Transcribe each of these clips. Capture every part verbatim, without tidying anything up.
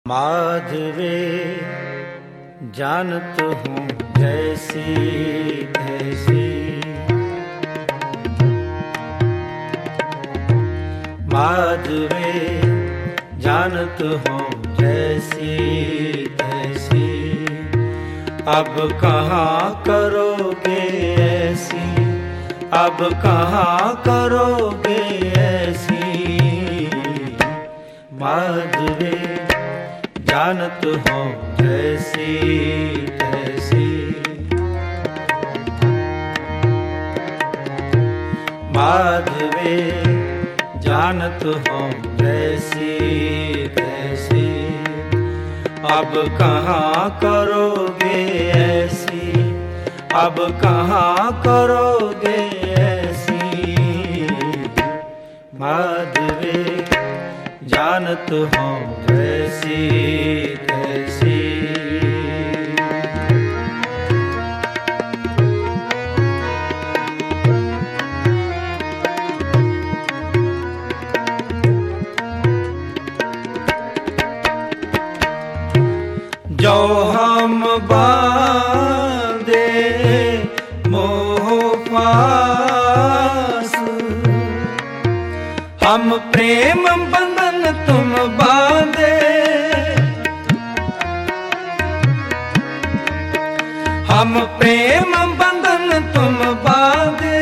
माधवे जानत हूँ जैसी तैसी, माधवे जानत हूँ जैसी तैसी। अब कहाँ करोगे ऐसी, अब कहाँ करोगे ऐसी। माधवे जानत हो जैसी तैसी, माधवे जानत हो जैसी तैसी। अब कहाँ करोगे ऐसी, अब कहाँ करोगे ऐसी। माधवे जानत हो जैसी तैसी। जो हम बांधे मोह पास, हम प्रेम बंधन तुम बांधे। हम प्रेम बंधन तुम बांधे,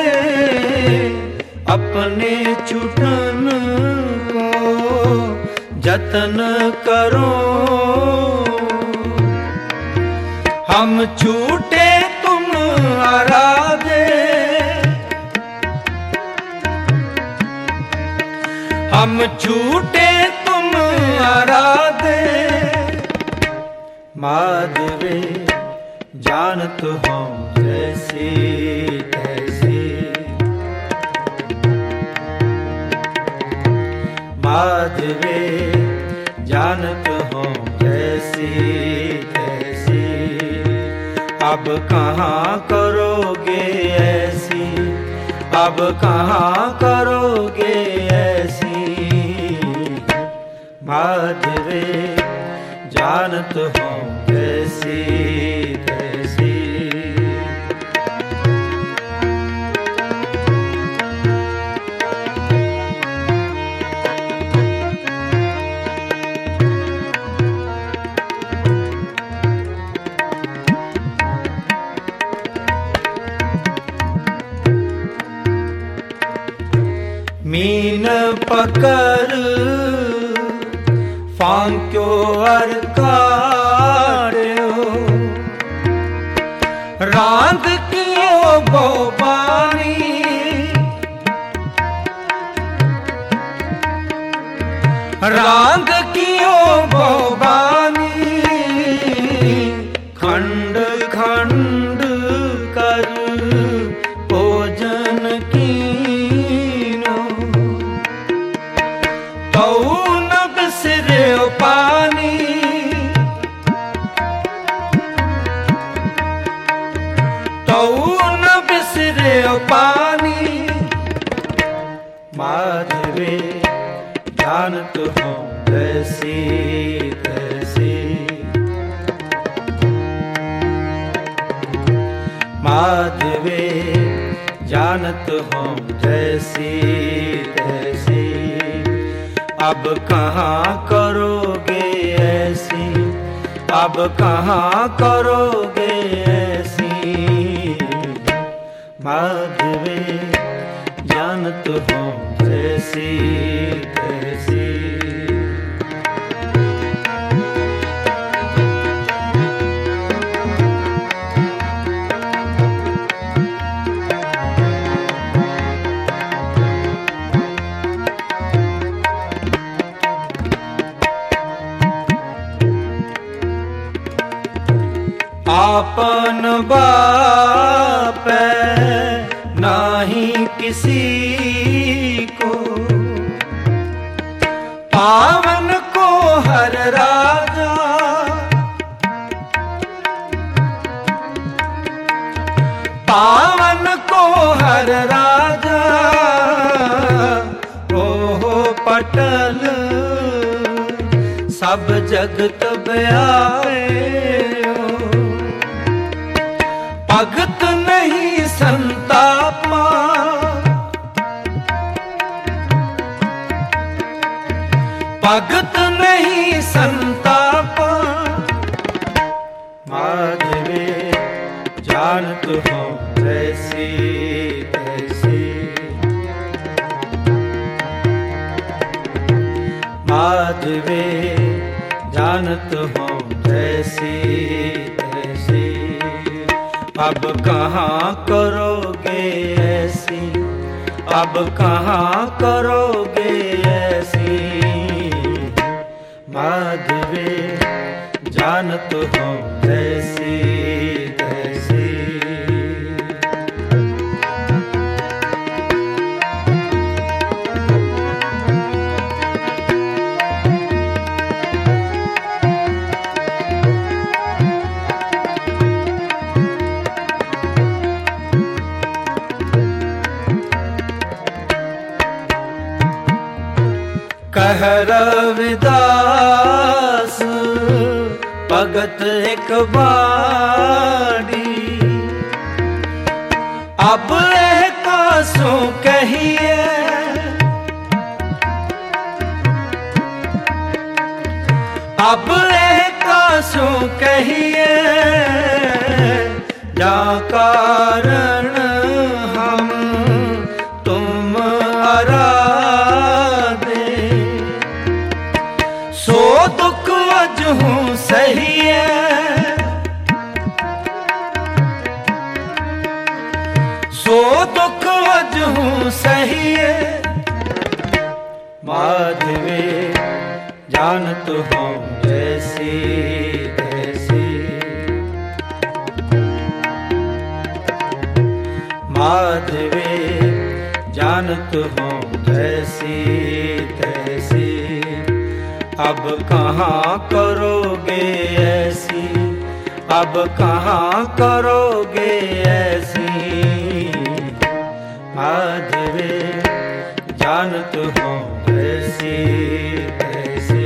अपने छूटन को जतन करो। हम छूटे तुम आराधे, हम छूटे तुम आराधे। माधवे जानत हो जैसी तैसी, माधवे जानत हो जैसी तैसी। अब कहाँ करोगे ऐसी, अब कहाँ करोगे ऐसी। माधवे जानत हो जैसी तैसी। मीन पकर फांक्यो अर काट्यो, रांद कियो बोबानी। रांद कियो बोबानी, खंड खंड कर भोजन कीनो। तो न बिसर्यो पानी, तो न बिसर्यो पानी। माधवे जानत हो जैसी तैसी, माधवे जानत हो जैसी तैसी। अब कहाँ करोगे ऐसी, अब कहाँ करोगे ऐसी। माधवे जानत हो जैसी तैसी। आपन बाप नाही किसी को, पावन को हर राजा। पावन को हर राजा, ओ हो पटल सा सब जगत ब्यायो, भगत नहीं संतापा, भगत नहीं संतापा। माधवे जानत हो जैसी तैसी, माधवे जानत हो जैसी तैसी। अब कहाँ करोगे ऐसी, अब कहाँ करोगे ऐसी। माधवे जानत हो जैसी तैसी। कह रविदास भगत एक बाड़ी, अब कासों कहिए, अब कासों कहिए। जा कारण हम तुम आराधे, सो दुख अजहूं सही है, सो दुख अजहूं सही है। माधवे जानत हो जैसी तैसी, माधवे जानत हो जैसी तैसी। अब कहाँ करोगे ऐसी, अब कहाँ करोगे ऐसी। माधवे जानत हो जैसी तैसी,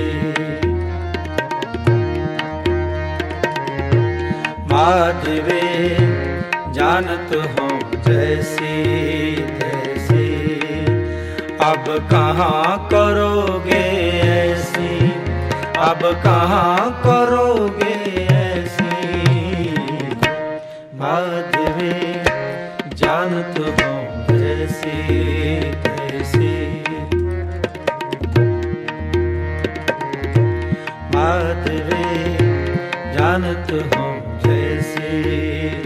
माधवे जानत हो जैसी तैसी। अब कहाँ करोगे ऐसी, अब कहाँ करोगे ऐसी। माधवे जानत हो जैसी तैसी, माधवे जानत हो जैसी